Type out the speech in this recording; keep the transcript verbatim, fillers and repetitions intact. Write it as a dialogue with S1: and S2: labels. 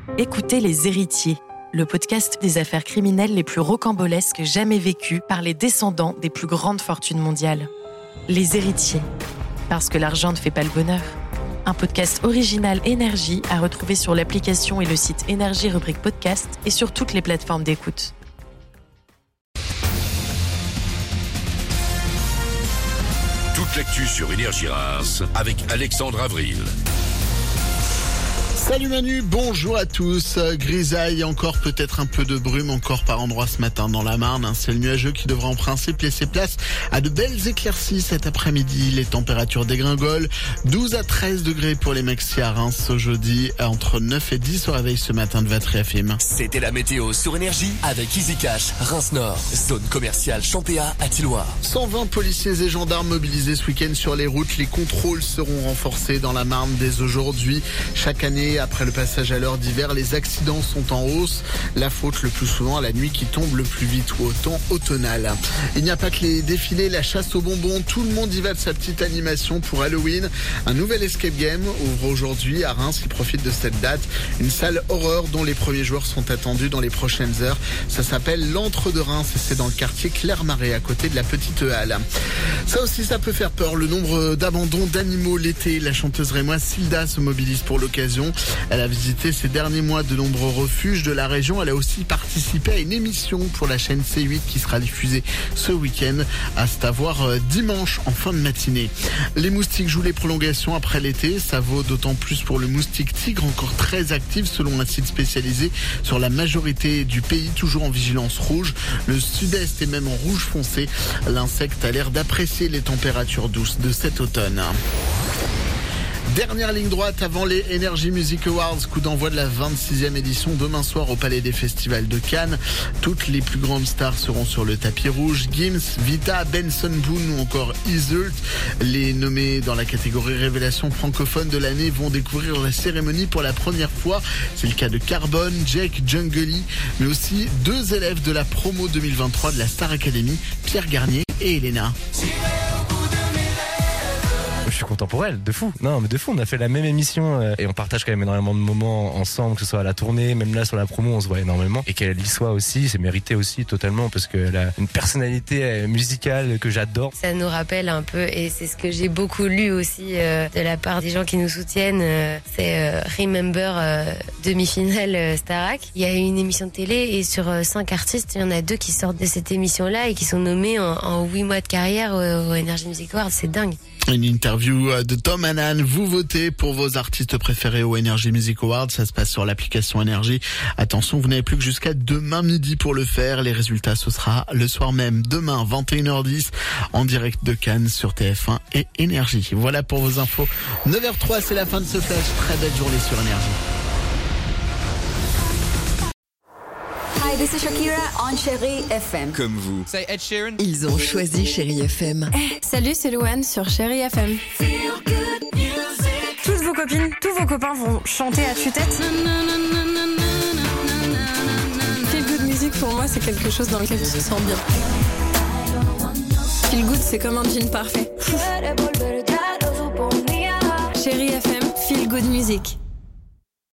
S1: Écoutez Les Héritiers, le podcast des affaires criminelles les plus rocambolesques jamais vécues par les descendants des plus grandes fortunes mondiales. Les Héritiers, parce que l'argent ne fait pas le bonheur. Un podcast original Énergie à retrouver sur l'application et le site Énergie rubrique podcast et sur toutes les plateformes d'écoute.
S2: Toute l'actu sur Énergie Reims avec Alexandre Avril.
S3: Salut Manu, bonjour à tous. Grisaille, encore peut-être un peu de brume encore par endroits ce matin dans la Marne. Un ciel nuageux qui devrait en principe laisser place à de belles éclaircies cet après-midi. Les températures dégringolent. douze à treize degrés pour les maxi à Reims ce jeudi. Entre neuf et dix au réveil ce matin de Vatry F M.
S4: C'était la météo sur Énergie avec Easy Cash, Reims Nord, zone commerciale Champéa à Thilloir.
S3: cent vingt policiers et gendarmes mobilisés ce week-end sur les routes. Les contrôles seront renforcés dans la Marne dès aujourd'hui. Chaque année, après le passage à l'heure d'hiver, les accidents sont en hausse. La faute le plus souvent à la nuit qui tombe le plus vite ou au temps automnal. Il n'y a pas que les défilés, la chasse aux bonbons. Tout le monde y va de sa petite animation pour Halloween. Un nouvel escape game ouvre aujourd'hui à Reims qui profite de cette date. Une salle horreur dont les premiers joueurs sont attendus dans les prochaines heures. Ça s'appelle l'Antre de Reims et c'est dans le quartier Claire-Marais à côté de la Petite Halle. Ça aussi, ça peut faire peur. Le nombre d'abandons d'animaux l'été. La chanteuse rémoise Silda se mobilise pour l'occasion. Elle a visité ces derniers mois de nombreux refuges de la région. Elle a aussi participé à une émission pour la chaîne C huit qui sera diffusée ce week-end, à savoir dimanche en fin de matinée. Les moustiques jouent les prolongations après l'été. Ça vaut d'autant plus pour le moustique tigre, encore très actif selon un site spécialisé sur la majorité du pays, toujours en vigilance rouge. Le sud-est est même en rouge foncé. L'insecte a l'air d'apprécier les températures douces de cet automne. Dernière ligne droite avant les Energy Music Awards, coup d'envoi de la vingt-sixième édition demain soir au Palais des Festivals de Cannes. Toutes les plus grandes stars seront sur le tapis rouge. Gims, Vita, Benson Boone ou encore Iseult. Les nommés dans la catégorie révélation francophone de l'année vont découvrir la cérémonie pour la première fois. C'est le cas de Carbone, Jake Jungly, mais aussi deux élèves de la promo deux mille vingt-trois de la Star Academy, Pierre Garnier et Elena.
S5: Je suis content pour elle, de fou. Non, mais de fou, on a fait la même émission euh, et on partage quand même énormément de moments ensemble, que ce soit à la tournée, même là sur la promo, on se voit énormément. Et qu'elle y soit aussi, c'est mérité aussi totalement parce qu'elle a une personnalité euh, musicale que j'adore.
S6: Ça nous rappelle un peu, et c'est ce que j'ai beaucoup lu aussi euh, de la part des gens qui nous soutiennent, euh, c'est euh, Remember euh, demi-finale euh, Starac. Il y a eu une émission de télé et sur euh, cinq artistes, il y en a deux qui sortent de cette émission-là et qui sont nommés en, en huit mois de carrière au, au Energy Music Awards. C'est dingue.
S3: Une interview de Tom Hanan. Vous votez pour vos artistes préférés au Energy Music Awards. Ça se passe sur l'application Énergie. Attention, vous n'avez plus que jusqu'à demain midi pour le faire. Les résultats, ce sera le soir même, demain, vingt et une heures dix, en direct de Cannes sur T F un et Énergie. Voilà pour vos infos. neuf heures trois, c'est la fin de ce flash. Très belle journée sur Énergie.
S7: Hi, this is Shakira on Chérie F M.
S4: Comme vous.
S8: C'est Ed Sheeran.
S9: Ils ont choisi Chérie F M.
S10: Hey, salut, c'est Louane sur Chérie F M. Toutes vos copines, tous vos copains vont chanter à tue-tête. Feel good music pour moi, c'est quelque chose dans lequel tu te sens bien. Feel good, c'est comme un jean parfait. Chérie F M, feel good music.